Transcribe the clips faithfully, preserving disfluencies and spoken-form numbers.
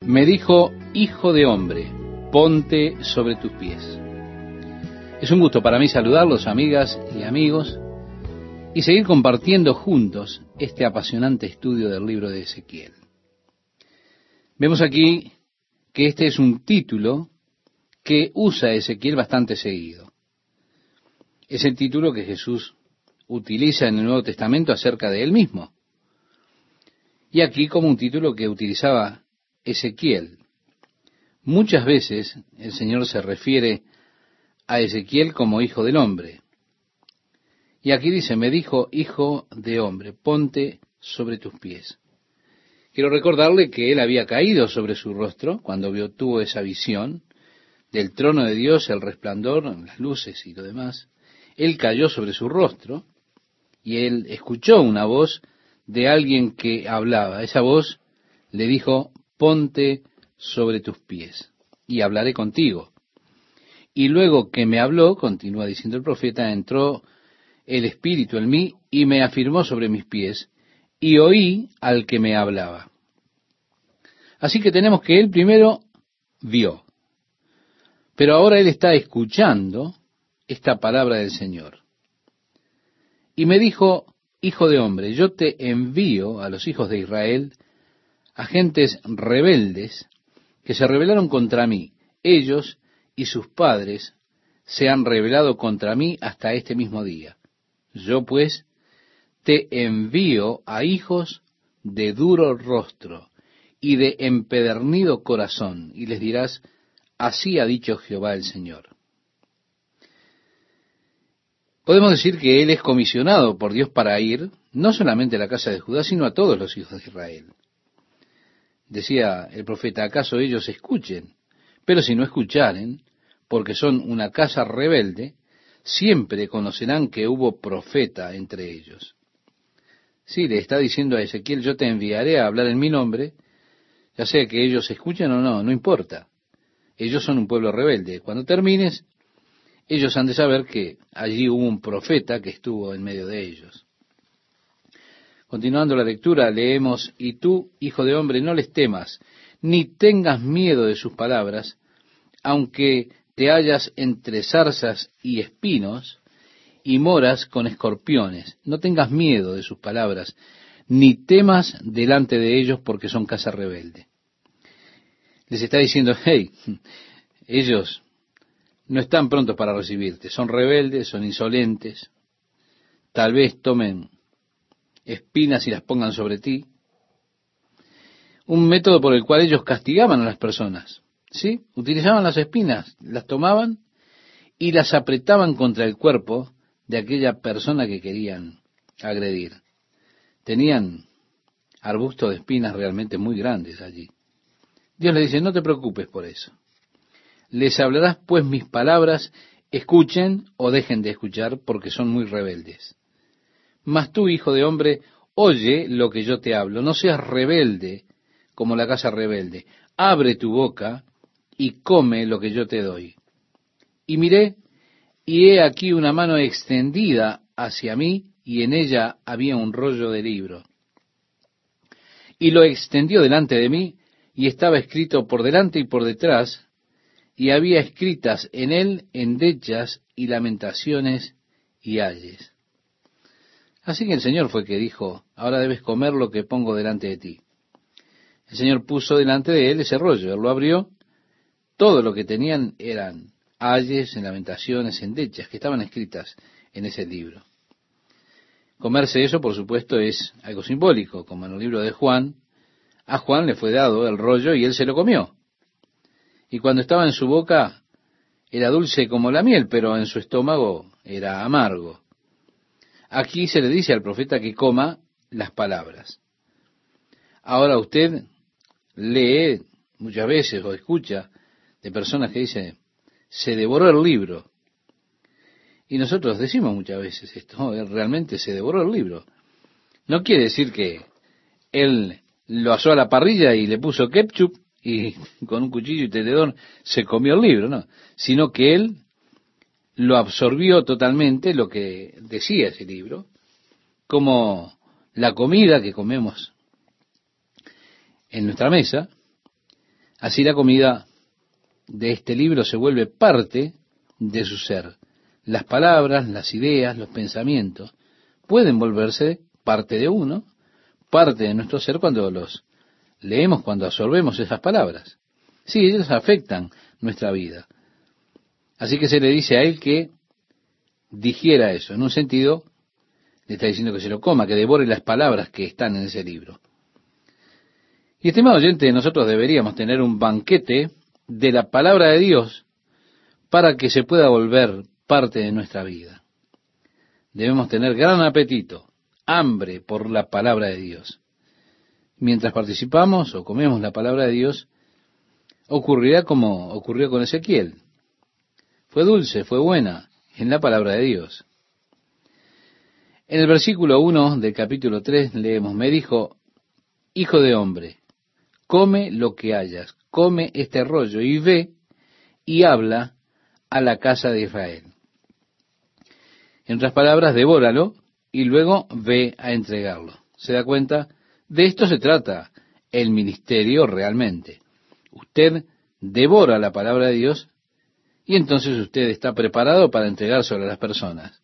Me dijo, hijo de hombre, ponte sobre tus pies. Es un gusto para mí saludarlos, amigas y amigos, y seguir compartiendo juntos este apasionante estudio del libro de Ezequiel. Vemos aquí que este es un título que usa Ezequiel bastante seguido. Es el título que Jesús utiliza en el Nuevo Testamento acerca de él mismo. Y aquí como un título que utilizaba Ezequiel. Muchas veces el Señor se refiere a Ezequiel como hijo del hombre. Y aquí dice, me dijo, hijo de hombre, ponte sobre tus pies. Quiero recordarle que él había caído sobre su rostro cuando vio, tuvo esa visión del trono de Dios, el resplandor, las luces y lo demás. Él cayó sobre su rostro y él escuchó una voz de alguien que hablaba. Esa voz le dijo, ponte sobre tus pies y hablaré contigo. Y luego que me habló, continúa diciendo el profeta, entró el Espíritu en mí y me afirmó sobre mis pies y oí al que me hablaba. Así que tenemos que él primero vio, pero ahora él está escuchando esta palabra del Señor. Y me dijo, hijo de hombre, yo te envío a los hijos de Israel, a gentes rebeldes que se rebelaron contra mí. Ellos y sus padres se han rebelado contra mí hasta este mismo día. Yo pues te envío a hijos de duro rostro y de empedernido corazón, y les dirás, así ha dicho Jehová el Señor. Podemos decir que él es comisionado por Dios para ir, no solamente a la casa de Judá, sino a todos los hijos de Israel. Decía el profeta, ¿acaso ellos escuchen? Pero si no escucharen, porque son una casa rebelde, siempre conocerán que hubo profeta entre ellos. Sí, le está diciendo a Ezequiel, yo te enviaré a hablar en mi nombre, ya sea que ellos escuchen o no, no importa. Ellos son un pueblo rebelde. Cuando termines, ellos han de saber que allí hubo un profeta que estuvo en medio de ellos. Continuando la lectura, leemos, y tú, hijo de hombre, no les temas, ni tengas miedo de sus palabras, aunque te hallas entre zarzas y espinos, y moras con escorpiones. No tengas miedo de sus palabras, ni temas delante de ellos, porque son casa rebelde. Les está diciendo, hey, ellos no están prontos para recibirte, son rebeldes, son insolentes, tal vez tomen espinas y las pongan sobre ti. Un método por el cual ellos castigaban a las personas, ¿sí? Utilizaban las espinas, las tomaban y las apretaban contra el cuerpo de aquella persona que querían agredir. Tenían arbustos de espinas realmente muy grandes allí. Dios le dice, no te preocupes por eso. Les hablarás pues mis palabras, escuchen o dejen de escuchar, porque son muy rebeldes. Mas tú, hijo de hombre, oye lo que yo te hablo, no seas rebelde como la casa rebelde. Abre tu boca y come lo que yo te doy. Y miré, y he aquí una mano extendida hacia mí, y en ella había un rollo de libro. Y lo extendió delante de mí, y estaba escrito por delante y por detrás, y había escritas en él endechas y lamentaciones y ayes. Así que el Señor fue que dijo, ahora debes comer lo que pongo delante de ti. El Señor puso delante de él ese rollo, él lo abrió, todo lo que tenían eran ayes, lamentaciones, endechas, que estaban escritas en ese libro. Comerse eso, por supuesto, es algo simbólico, como en el libro de Juan, a Juan le fue dado el rollo y él se lo comió. Y cuando estaba en su boca era dulce como la miel, pero en su estómago era amargo. Aquí se le dice al profeta que coma las palabras. Ahora usted lee muchas veces o escucha de personas que dicen, se devoró el libro. Y nosotros decimos muchas veces esto, él realmente se devoró el libro. No quiere decir que él lo asó a la parrilla y le puso ketchup y con un cuchillo y tenedor se comió el libro, no, sino que él lo absorbió totalmente lo que decía ese libro, como la comida que comemos en nuestra mesa, Así la comida de este libro se vuelve parte de su ser. Las palabras, las ideas, los pensamientos pueden volverse parte de uno, parte de nuestro ser cuando los leemos, cuando absorbemos esas palabras. Sí, ellos afectan nuestra vida. Así que se le dice a él que digiera eso. En un sentido, le está diciendo que se lo coma, que devore las palabras que están en ese libro. Y estimado oyente, nosotros deberíamos tener un banquete de la palabra de Dios para que se pueda volver parte de nuestra vida. Debemos tener gran apetito, hambre por la palabra de Dios. Mientras participamos o comemos la palabra de Dios, ocurrirá como ocurrió con Ezequiel. Fue dulce, fue buena en la palabra de Dios. En el versículo uno del capítulo tres leemos, me dijo, hijo de hombre, come lo que hayas, come este rollo y ve y habla a la casa de Israel. En otras palabras, devóralo y luego ve a entregarlo. ¿Se da cuenta? De esto se trata el ministerio realmente. Usted devora la palabra de Dios y entonces usted está preparado para entregárselo a las personas.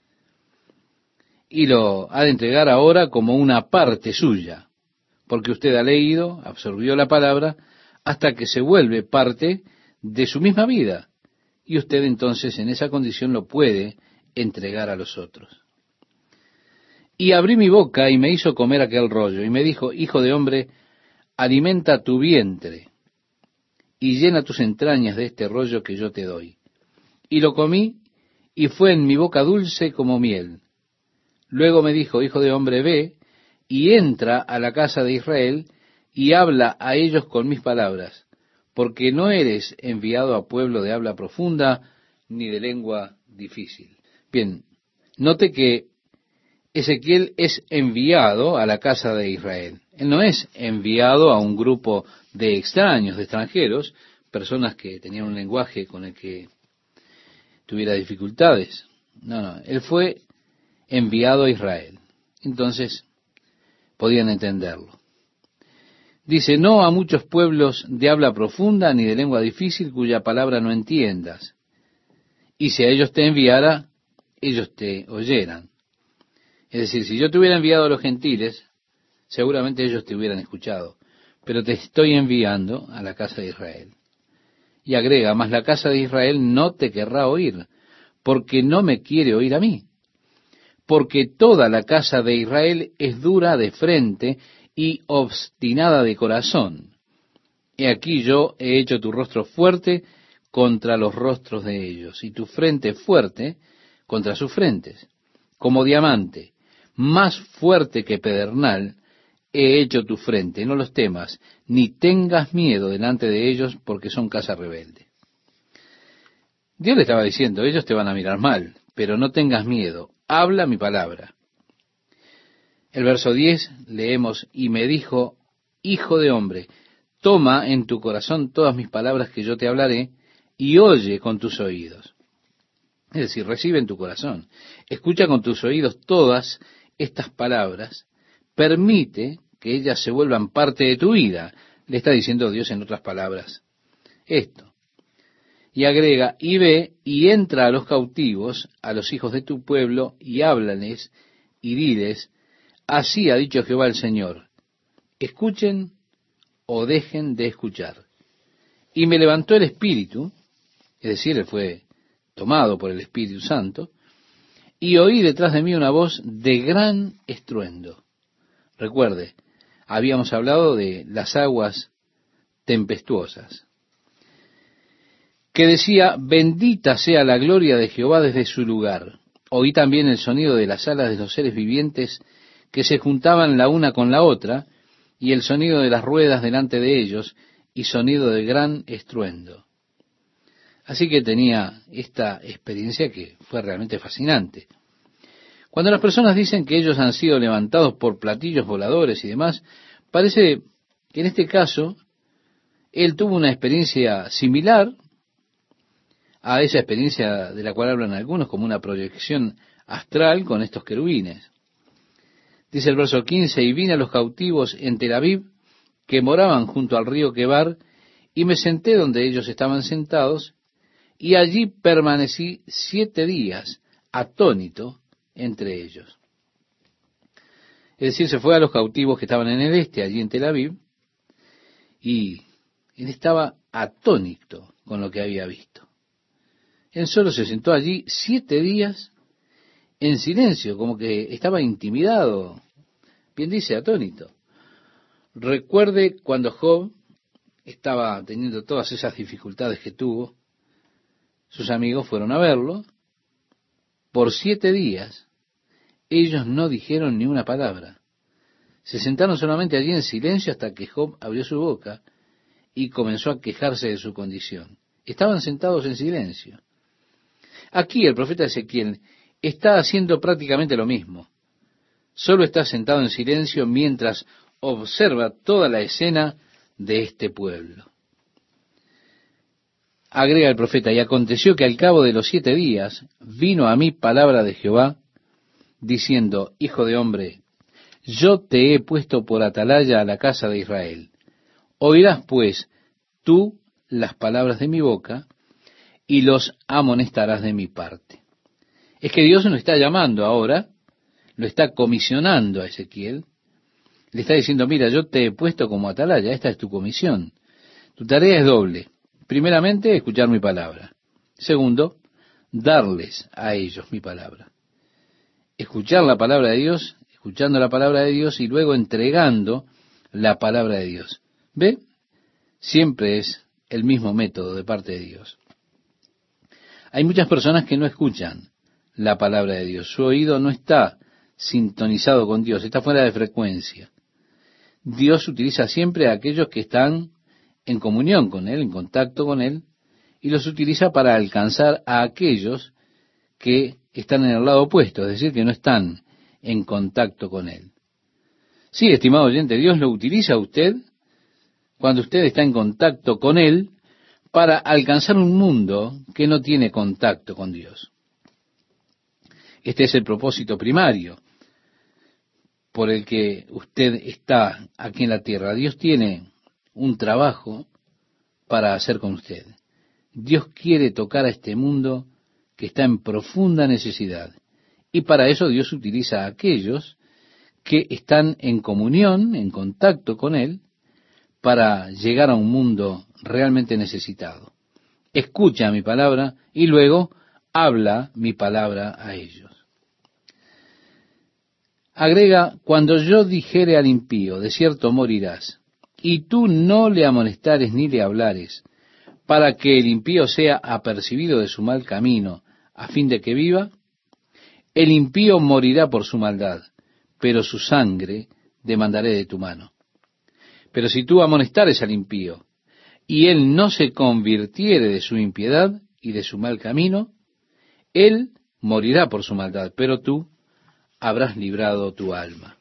Y lo ha de entregar ahora como una parte suya, porque usted ha leído, absorbió la palabra, hasta que se vuelve parte de su misma vida. Y usted entonces en esa condición lo puede entregar a los otros. Y abrí mi boca y me hizo comer aquel rollo, y me dijo, hijo de hombre, alimenta tu vientre, y llena tus entrañas de este rollo que yo te doy. Y lo comí, y fue en mi boca dulce como miel. Luego me dijo, hijo de hombre, ve, y entra a la casa de Israel, y habla a ellos con mis palabras, porque no eres enviado a pueblo de habla profunda, ni de lengua difícil. Bien, note que Ezequiel es enviado a la casa de Israel. Él no es enviado a un grupo de extraños, de extranjeros, personas que tenían un lenguaje con el que tuviera dificultades. No, no, él fue enviado a Israel. Entonces, podían entenderlo. Dice, no a muchos pueblos de habla profunda ni de lengua difícil cuya palabra no entiendas. Y si a ellos te enviara, ellos te oyeran. Es decir, si yo te hubiera enviado a los gentiles, seguramente ellos te hubieran escuchado. Pero te estoy enviando a la casa de Israel. Y agrega, mas la casa de Israel no te querrá oír, porque no me quiere oír a mí. Porque toda la casa de Israel es dura de frente y obstinada de corazón. He aquí yo he hecho tu rostro fuerte contra los rostros de ellos, y tu frente fuerte contra sus frentes. Como diamante, más fuerte que pedernal, he hecho tu frente. No los temas, ni tengas miedo delante de ellos, porque son casa rebelde. Dios le estaba diciendo, ellos te van a mirar mal, pero no tengas miedo, habla mi palabra. El verso diez leemos, y me dijo, hijo de hombre, toma en tu corazón todas mis palabras que yo te hablaré, y oye con tus oídos. Es decir, recibe en tu corazón, escucha con tus oídos todas estas palabras, permite que ellas se vuelvan parte de tu vida, le está diciendo Dios en otras palabras esto. Y agrega, y ve y entra a los cautivos, a los hijos de tu pueblo, y háblales, y diles, así ha dicho Jehová el Señor, escuchen o dejen de escuchar. Y me levantó el Espíritu, es decir, él fue tomado por el Espíritu Santo, y oí detrás de mí una voz de gran estruendo. Recuerde, habíamos hablado de las aguas tempestuosas, que decía, bendita sea la gloria de Jehová desde su lugar. Oí también el sonido de las alas de los seres vivientes que se juntaban la una con la otra, y el sonido de las ruedas delante de ellos, y sonido de gran estruendo. Así que tenía esta experiencia que fue realmente fascinante. Cuando las personas dicen que ellos han sido levantados por platillos voladores y demás, parece que en este caso él tuvo una experiencia similar a esa experiencia de la cual hablan algunos, como una proyección astral con estos querubines. Dice el verso quince, y vine a los cautivos en Tel Aviv, que moraban junto al río Quebar, y me senté donde ellos estaban sentados, y allí permanecí siete días, atónito entre ellos. Es decir, se fue a los cautivos que estaban en el este, allí en Tel Aviv, y él estaba atónito con lo que había visto. Él solo se sentó allí siete días en silencio, como que estaba intimidado. Bien dice, atónito. Recuerde cuando Job estaba teniendo todas esas dificultades que tuvo, sus amigos fueron a verlo. Por siete días, ellos no dijeron ni una palabra. Se sentaron solamente allí en silencio hasta que Job abrió su boca y comenzó a quejarse de su condición. Estaban sentados en silencio. Aquí el profeta Ezequiel está haciendo prácticamente lo mismo. Solo está sentado en silencio mientras observa toda la escena de este pueblo. Agrega el profeta: y aconteció que al cabo de los siete días vino a mí palabra de Jehová, diciendo: hijo de hombre, yo te he puesto por atalaya a la casa de Israel. Oirás pues tú las palabras de mi boca, y los amonestarás de mi parte. Es que Dios lo está llamando ahora, lo está comisionando a Ezequiel, le está diciendo: mira, yo te he puesto como atalaya, esta es tu comisión. Tu tarea es doble. Primeramente, escuchar mi palabra. Segundo, darles a ellos mi palabra. Escuchar la palabra de Dios, escuchando la palabra de Dios y luego entregando la palabra de Dios. ¿Ve? Siempre es el mismo método de parte de Dios. Hay muchas personas que no escuchan la palabra de Dios. Su oído no está sintonizado con Dios, está fuera de frecuencia. Dios utiliza siempre a aquellos que están en comunión con Él, en contacto con Él, y los utiliza para alcanzar a aquellos que están en el lado opuesto, es decir, que no están en contacto con Él. Sí, estimado oyente, Dios lo utiliza a usted cuando usted está en contacto con Él para alcanzar un mundo que no tiene contacto con Dios. Este es el propósito primario por el que usted está aquí en la tierra. Dios tiene un trabajo para hacer con usted. Dios quiere tocar a este mundo que está en profunda necesidad. Y para eso Dios utiliza a aquellos que están en comunión, en contacto con Él, para llegar a un mundo realmente necesitado. Escucha mi palabra y luego habla mi palabra a ellos. Agrega: cuando yo dijere al impío, de cierto morirás, y tú no le amonestares ni le hablares, para que el impío sea apercibido de su mal camino, a fin de que viva, el impío morirá por su maldad, pero su sangre demandaré de tu mano. Pero si tú amonestares al impío, y él no se convirtiere de su impiedad y de su mal camino, él morirá por su maldad, pero tú habrás librado tu alma.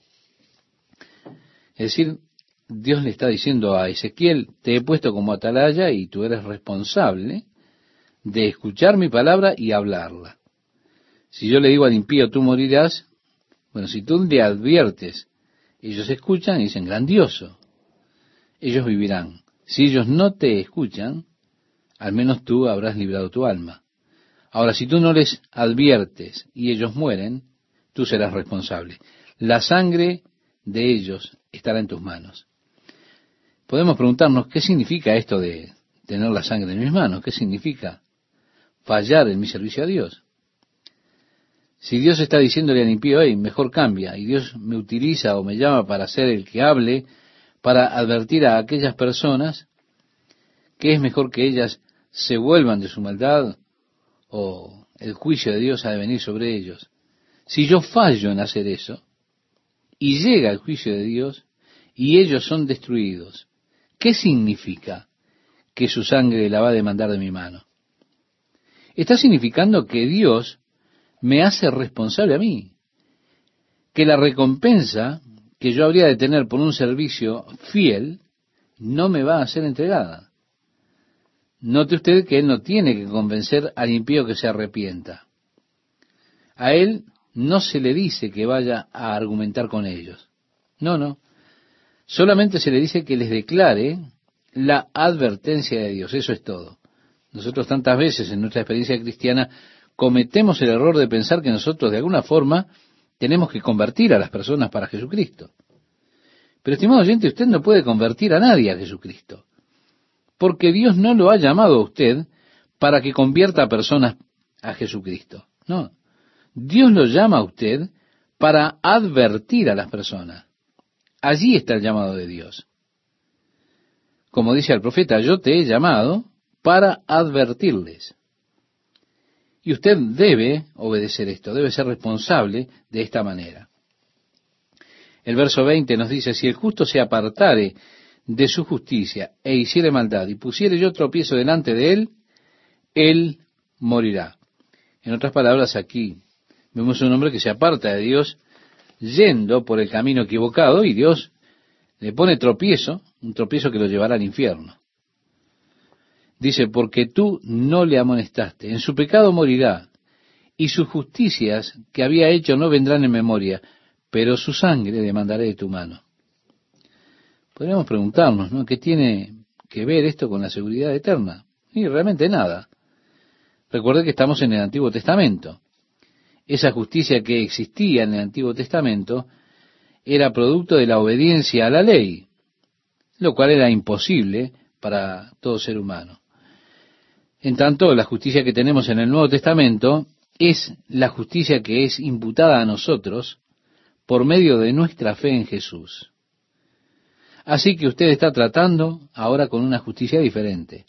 Es decir, Dios le está diciendo a Ezequiel: te he puesto como atalaya y tú eres responsable de escuchar mi palabra y hablarla. Si yo le digo al impío: tú morirás, bueno, si tú le adviertes, ellos escuchan y dicen: grandioso, ellos vivirán. Si ellos no te escuchan, al menos tú habrás librado tu alma. Ahora, si tú no les adviertes y ellos mueren, tú serás responsable. La sangre de ellos estará en tus manos. Podemos preguntarnos: ¿qué significa esto de tener la sangre en mis manos? ¿Qué significa fallar en mi servicio a Dios? Si Dios está diciéndole al impío: hey, mejor cambia, y Dios me utiliza o me llama para ser el que hable, para advertir a aquellas personas que es mejor que ellas se vuelvan de su maldad, o el juicio de Dios ha de venir sobre ellos. Si yo fallo en hacer eso, y llega el juicio de Dios, y ellos son destruidos, ¿qué significa que su sangre la va a demandar de mi mano? Está significando que Dios me hace responsable a mí, que la recompensa que yo habría de tener por un servicio fiel no me va a ser entregada. Note usted que Él no tiene que convencer al impío que se arrepienta. A Él no se le dice que vaya a argumentar con ellos. No, no. Solamente se le dice que les declare la advertencia de Dios, eso es todo. Nosotros tantas veces en nuestra experiencia cristiana cometemos el error de pensar que nosotros de alguna forma tenemos que convertir a las personas para Jesucristo. Pero, estimado oyente, usted no puede convertir a nadie a Jesucristo, porque Dios no lo ha llamado a usted para que convierta a personas a Jesucristo. No, Dios lo llama a usted para advertir a las personas. Allí está el llamado de Dios. Como dice el profeta, yo te he llamado para advertirles. Y usted debe obedecer esto, debe ser responsable de esta manera. El verso veinte nos dice, si el justo se apartare de su justicia e hiciere maldad y pusiere yo tropiezo delante de él, él morirá. En otras palabras, aquí vemos un hombre que se aparta de Dios yendo por el camino equivocado y Dios le pone tropiezo, un tropiezo que lo llevará al infierno. Dice, porque tú no le amonestaste, en su pecado morirá, y sus justicias que había hecho no vendrán en memoria, pero su sangre demandaré de tu mano. Podríamos preguntarnos, ¿no? ¿Qué tiene que ver esto con la seguridad eterna? Y realmente nada. Recuerde que estamos en el Antiguo Testamento. Esa justicia que existía en el Antiguo Testamento era producto de la obediencia a la ley, lo cual era imposible para todo ser humano. En tanto, la justicia que tenemos en el Nuevo Testamento es la justicia que es imputada a nosotros por medio de nuestra fe en Jesús. Así que usted está tratando ahora con una justicia diferente.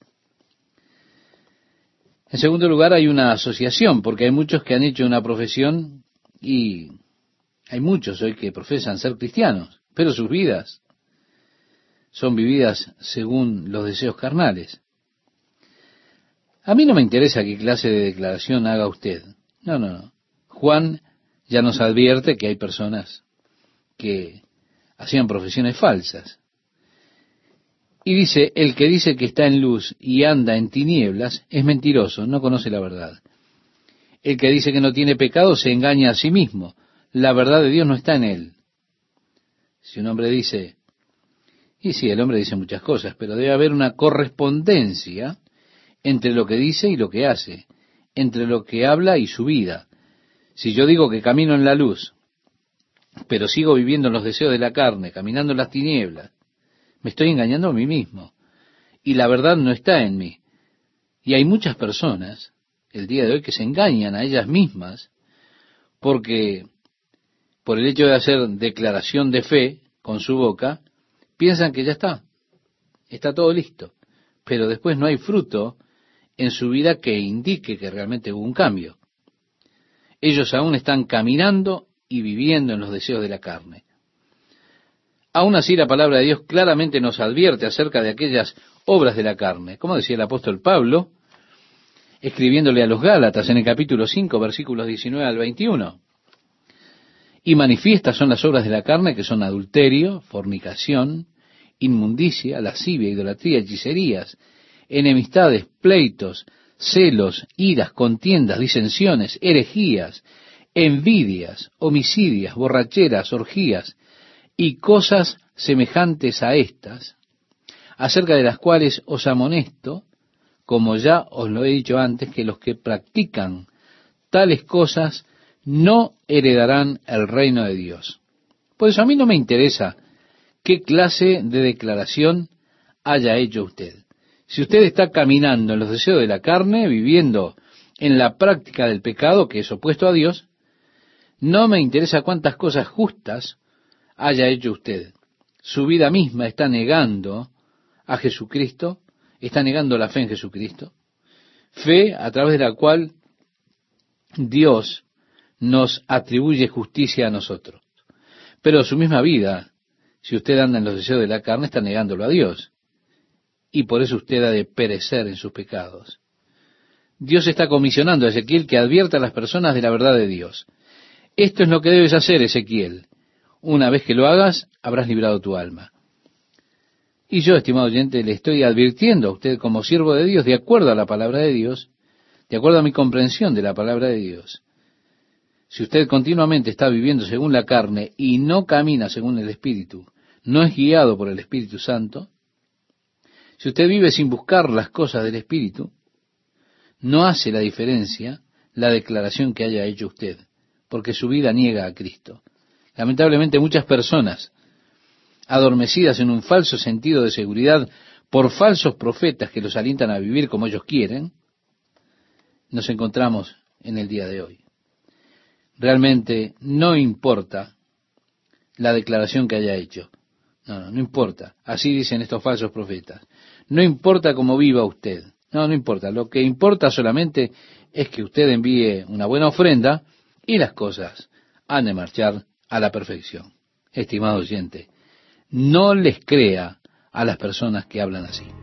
En segundo lugar, hay una asociación, porque hay muchos que han hecho una profesión y hay muchos hoy que profesan ser cristianos, pero sus vidas son vividas según los deseos carnales. A mí no me interesa qué clase de declaración haga usted. No, no, no. Juan ya nos advierte que hay personas que hacían profesiones falsas. Y dice, el que dice que está en luz y anda en tinieblas es mentiroso, no conoce la verdad. El que dice que no tiene pecado se engaña a sí mismo. La verdad de Dios no está en él. Si un hombre dice, y sí, el hombre dice muchas cosas, pero debe haber una correspondencia entre lo que dice y lo que hace, entre lo que habla y su vida. Si yo digo que camino en la luz, pero sigo viviendo en los deseos de la carne, caminando en las tinieblas, me estoy engañando a mí mismo. Y la verdad no está en mí. Y hay muchas personas, el día de hoy, que se engañan a ellas mismas, porque por el hecho de hacer declaración de fe con su boca, piensan que ya está, está todo listo. Pero después no hay fruto en su vida que indique que realmente hubo un cambio. Ellos aún están caminando y viviendo en los deseos de la carne. Aún así, la palabra de Dios claramente nos advierte acerca de aquellas obras de la carne. Como decía el apóstol Pablo, escribiéndole a los Gálatas en el capítulo cinco, versículos diecinueve al veintiuno. Y manifiestas son las obras de la carne, que son adulterio, fornicación, inmundicia, lascivia, idolatría, hechicerías, enemistades, pleitos, celos, iras, contiendas, disensiones, herejías, envidias, homicidias, borracheras, orgías y cosas semejantes a estas, acerca de las cuales os amonesto, como ya os lo he dicho antes, que los que practican tales cosas no heredarán el reino de Dios. Por eso a mí no me interesa qué clase de declaración haya hecho usted. Si usted está caminando en los deseos de la carne, viviendo en la práctica del pecado, que es opuesto a Dios, no me interesa cuántas cosas justas haya hecho usted. Su vida misma está negando a Jesucristo, está negando la fe en Jesucristo, fe a través de la cual Dios nos atribuye justicia a nosotros. Pero su misma vida, si usted anda en los deseos de la carne, está negándolo a Dios. Y por eso usted ha de perecer en sus pecados. Dios está comisionando a Ezequiel que advierta a las personas de la verdad de Dios. Esto es lo que debes hacer, Ezequiel. Una vez que lo hagas, habrás librado tu alma. Y yo, estimado oyente, le estoy advirtiendo a usted como siervo de Dios, de acuerdo a la palabra de Dios, de acuerdo a mi comprensión de la palabra de Dios. Si usted continuamente está viviendo según la carne y no camina según el Espíritu, no es guiado por el Espíritu Santo, Si usted vive sin buscar las cosas del Espíritu, no hace la diferencia la declaración que haya hecho usted, porque su vida niega a Cristo. Lamentablemente muchas personas, adormecidas en un falso sentido de seguridad por falsos profetas que los alientan a vivir como ellos quieren, nos encontramos en el día de hoy. Realmente no importa la declaración que haya hecho. No, no, no importa. Así dicen estos falsos profetas. No importa cómo viva usted. No, no importa. Lo que importa solamente es que usted envíe una buena ofrenda y las cosas han de marchar a la perfección. Estimado oyente, no les crea a las personas que hablan así.